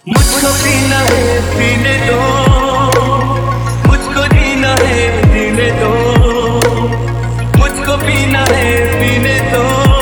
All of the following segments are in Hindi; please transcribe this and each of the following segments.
मुझको पीना है पीने दो, मुझको जीना है जीने दो, मुझको पीना है पीने दो,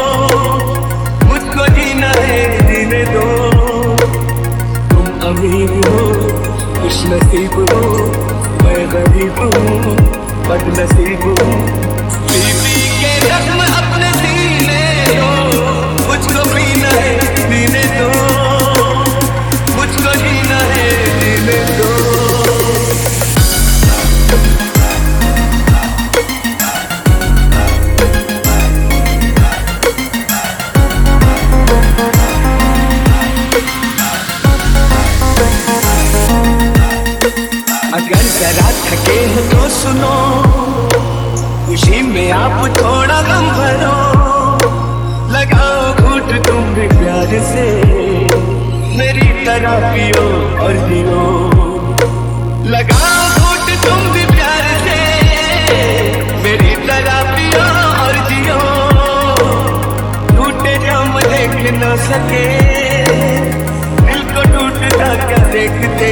मुझको जीना है जीने दो। तुम अमीर हो खुश नसीब हो, मैं गरीब हूँ बदनसीब हूँ। बीवी के जख्म अपने सीने दो, मुझको पीना है पीने दो, मुझको जीना है जीने दो। अगर जरा थके हो तो सुनो, खुशी में आप थोड़ा गम भरो, लगाओ घूंट तुम भी प्यार से, मेरी तरह पियो और जियो। लगाओ घूंट तुम भी प्यार से, मेरी तरह पियो और जियो। टूटे जाम देख न सके, दिल को टूटता क्या देखते।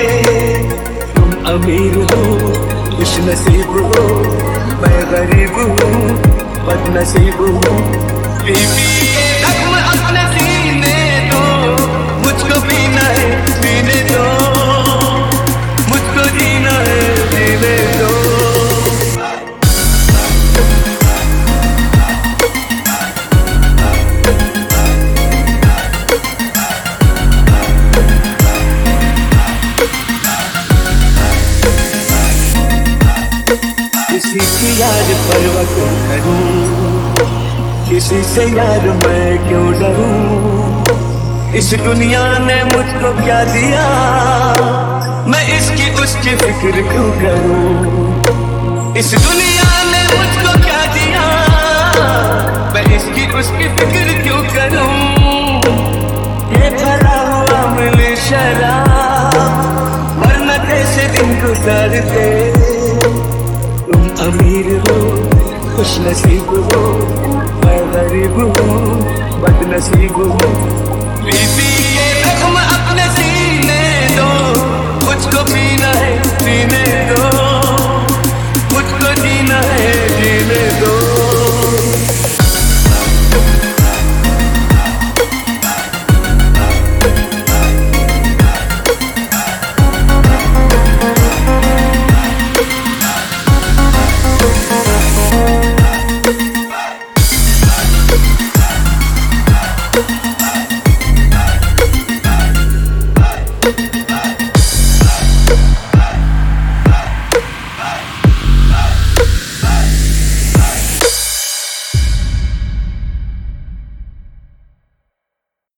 अमीर हो खुश नसीब हो, मैं गरीब हूँ बदनसीब हूँ। बीवी के जख्म अपने सीने दो, मुझको पीना है पीने दो, मुझको जीना है जीने दो। किसी की याद परवाह क्यों करूं, किसी से यार मैं क्यों डरूं। इस दुनिया ने मुझको क्या दिया, मैं इसकी उसकी फिक्र क्यों करूं। इस दुनिया ने मुझको क्या दिया, मैं इसकी उसकी फिक्र क्यों करूं। ये भरा हुआ मिले शराब, वरना कैसे दिन गुजारते। अमीर हो खुश नसीब हो, मैं गरीब हूँ बदनसीब हूँ। बीवी के